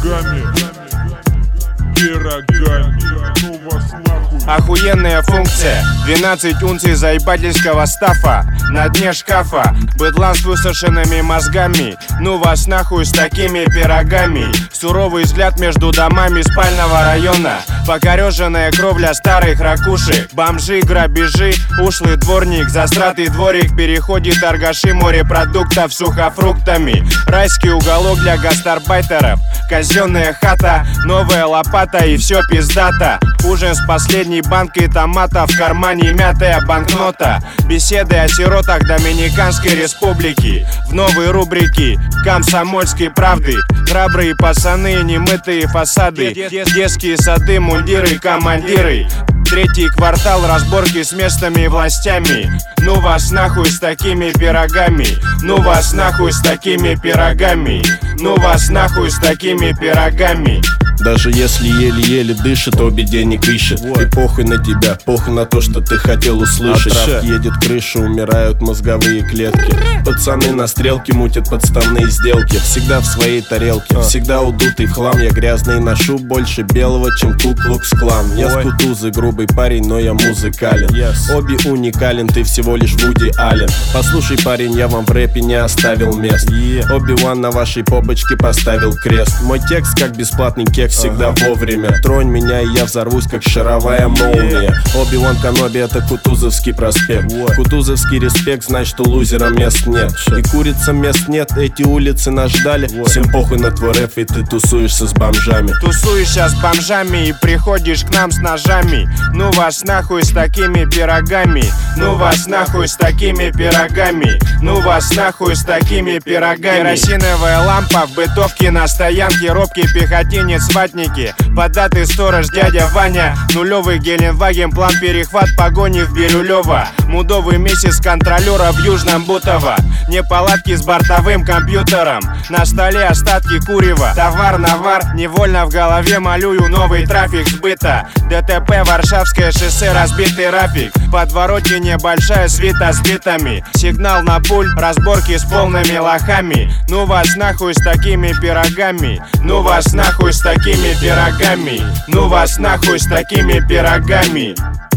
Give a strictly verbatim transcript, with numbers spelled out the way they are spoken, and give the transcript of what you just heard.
пирогами, пирогами, ну вас нахуй. Охуенная функция, двенадцать унций заебательского стафа на дне шкафа, быдлан с высушенными мозгами, ну вас нахуй с такими пирогами. Суровый взгляд между домами спального района, покореженная кровля старых ракушек, бомжи, грабежи, ушлый дворник, застратый дворик, переходит торгаши, морепродуктов сухофруктами, райский уголок для гастарбайтеров, казенная хата, новая лопата и все пиздата. Ужин с последней банкой томата, в кармане мятая банкнота. Беседы о сиротах Доминиканской республики в новой рубрике «Комсомольской правды». Храбрые пацаны, немытые фасады, детские сады, мундиры, командиры. Третий квартал, разборки с местными властями. Ну вас нахуй с такими пирогами, ну вас нахуй с такими пирогами, ну вас нахуй с такими пирогами. Даже если еле-еле дышит, обе денег ищет. И похуй на тебя, похуй на то, что ты хотел услышать. Трафик едет крыша, умирают мозговые клетки. Пацаны на стрелке мутят подставные сделки. Всегда в своей тарелке, всегда удутый в хлам. Я грязный ношу больше белого, чем Ку-Клукс-Клан. Я с Кутузы, грубый парень, но я музыкален. Обе уникален, ты всего лишь Вуди Аллен. Послушай, парень, я вам в рэпе не оставил мест. Оби-Ван на вашей попочке поставил крест. Мой текст как бесплатный кекс, всегда вовремя. Тронь меня, и я взорвусь, как шаровая молния. Оби-Ван Каноби — это Кутузовский проспект. Кутузовский респект, значит, у лузера мест нет. И курицам мест нет, эти улицы нас ждали. Всем похуй на твой рэп, и ты тусуешься с бомжами. Тусуешься с бомжами и приходишь к нам с ножами. Ну вас нахуй с такими пирогами, ну вас нахуй с такими пирогами, ну вас нахуй с такими пирогами. Керосиновая лампа в бытовке на стоянке, робкий пехотинец в ватнике, податый сторож дядя Ваня, нулевый Геленваген, план перехват погони в Бирюлево, мудовый месяц контролера в Южном Бутово, неполадки с бортовым компьютером, на столе остатки курева, товар-навар, невольно в голове малюю новый трафик сбыта. ДТП, Варшавское шоссе, разбитый рафик, подвороте небольшая свита с битами, сигнал на пуль, разборки с полными лохами. Ну вас нахуй с такими пирогами, ну вас нахуй с такими пирогами, ну вас нахуй с такими пирогами.